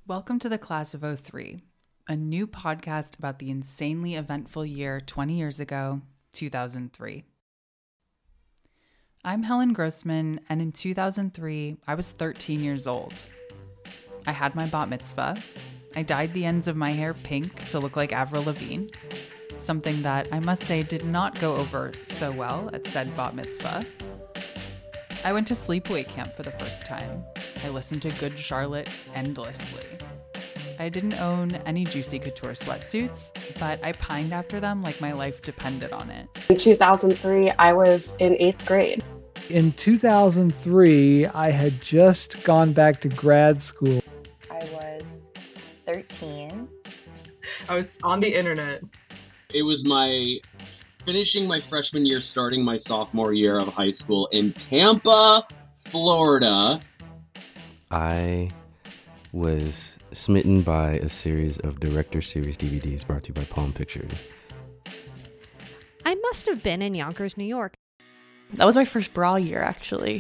Welcome to the Class of '03, a new podcast about the insanely eventful year 20 years ago, 2003. I'm Helen Grossman, and in 2003, I was 13 years old. I had my bat mitzvah. I dyed the ends of my hair pink to look like Avril Lavigne, something that I must say did not go over so well at said bat mitzvah. I went to sleepaway camp for the first time. I listened to Good Charlotte endlessly. I didn't own any Juicy Couture sweatsuits, but I pined after them like my life depended on it. In 2003, I was in 8th grade. In 2003, I had just gone back to grad school. I was 13. I was on the internet. It was finishing my freshman year, starting my sophomore year of high school in Tampa, Florida. I was smitten by a series of Director Series DVDs brought to you by Palm Pictures. I must have been in Yonkers, New York. That was my first bra year, actually.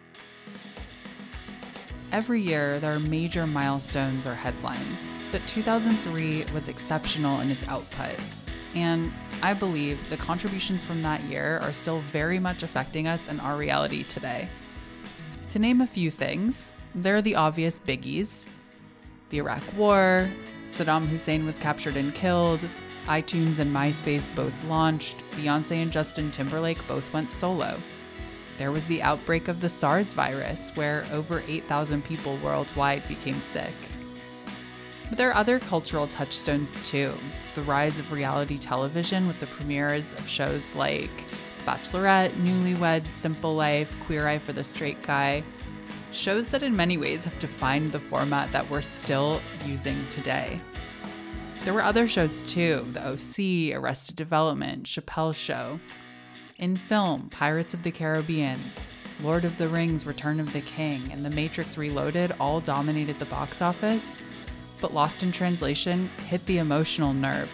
Every year, there are major milestones or headlines, but 2003 was exceptional in its output. And I believe the contributions from that year are still very much affecting us and our reality today. To name a few things, there are the obvious biggies. The Iraq War, Saddam Hussein was captured and killed, iTunes and MySpace both launched, Beyonce and Justin Timberlake both went solo. There was the outbreak of the SARS virus, where over 8,000 people worldwide became sick. But there are other cultural touchstones too. The rise of reality television with the premieres of shows like The Bachelorette, Newlyweds, Simple Life, Queer Eye for the Straight Guy. Shows that in many ways have defined the format that we're still using today. There were other shows too, The OC, Arrested Development, Chappelle's Show. In film, Pirates of the Caribbean, Lord of the Rings, Return of the King, and The Matrix Reloaded all dominated the box office, but Lost in Translation hit the emotional nerve.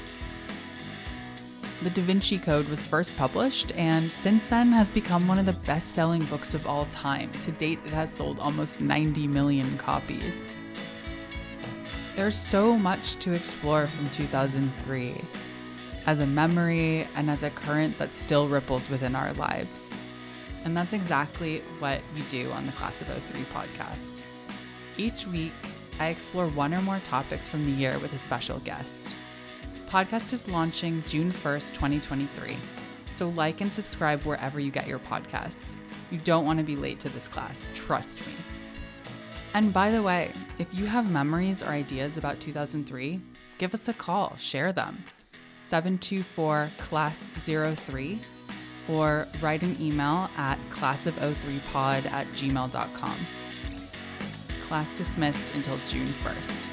The Da Vinci Code was first published, and since then has become one of the best-selling books of all time. To date, it has sold almost 90 million copies. There's so much to explore from 2003, as a memory and as a current that still ripples within our lives. And that's exactly what we do on the Class of '03 podcast. Each week, I explore one or more topics from the year with a special guest. The podcast is launching June 1st, 2023. So like and subscribe wherever you get your podcasts. You don't want to be late to this class, trust me. And by the way, if you have memories or ideas about 2003, give us a call, share them. 724-CLASS03 or write an email at classof03pod@gmail.com. Class dismissed until June 1st.